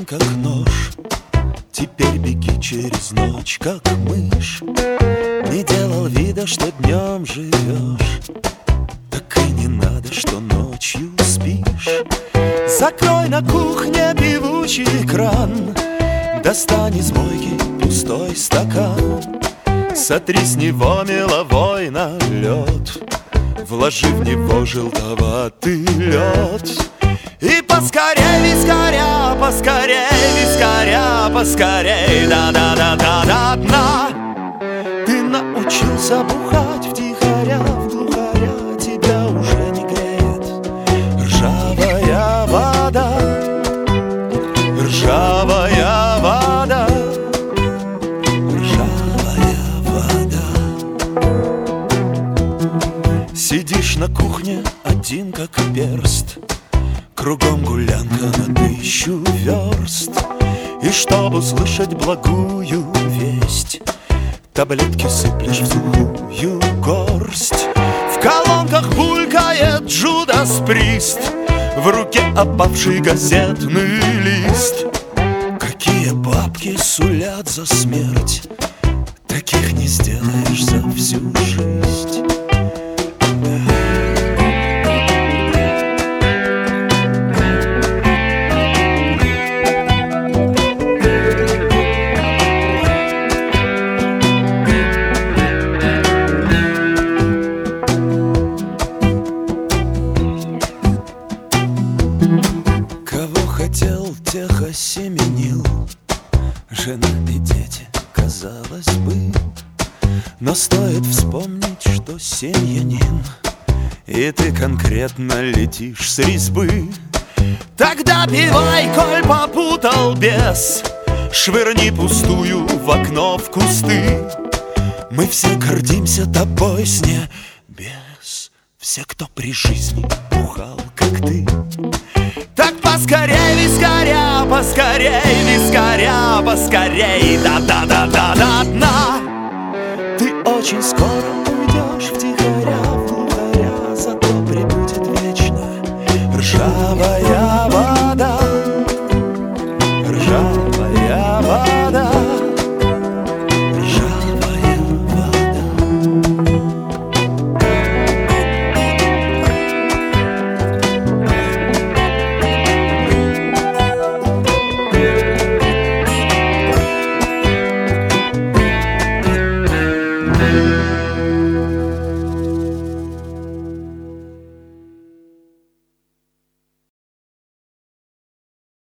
как нож. Теперь беги через ночь, как мышь. Не делал вида, что днем живешь. Так и не надо, что ночью спишь. Закрой на кухне певучий кран. Достань из мойки пустой стакан. Сотри с него меловой налет. Вложи в него желтоватый лед. И поскорей, вискаря, поскорей, вискаря, поскорей, да-да-да-да-да-да. Ты научился бухать втихаря, вглухаря, тебя уже не греет ржавая вода, ржавая вода, ржавая вода. Сидишь на кухне один как перст. Кругом гулянка на 1000 верст. И чтобы услышать благую весть, таблетки сыплешь в сухую горсть. В колонках булькает Джудас Прист, в руке опавший газетный лист. Какие бабки сулят за смерть, таких не сделаешь за всю жизнь. Кого хотел, тех осеменил. Жена и дети, казалось бы. Но стоит вспомнить, что семьянин, и ты конкретно летишь с резьбы. Тогда пивай, коль попутал бес. Швырни пустую в окно в кусты. Мы все гордимся тобой с небес. Все, кто при жизни бухал, как ты. Так поскорей, вискаря, поскорей, вискаря, поскорей, да-да-да-да-да-да. Ты очень скоро уйдешь втихаря.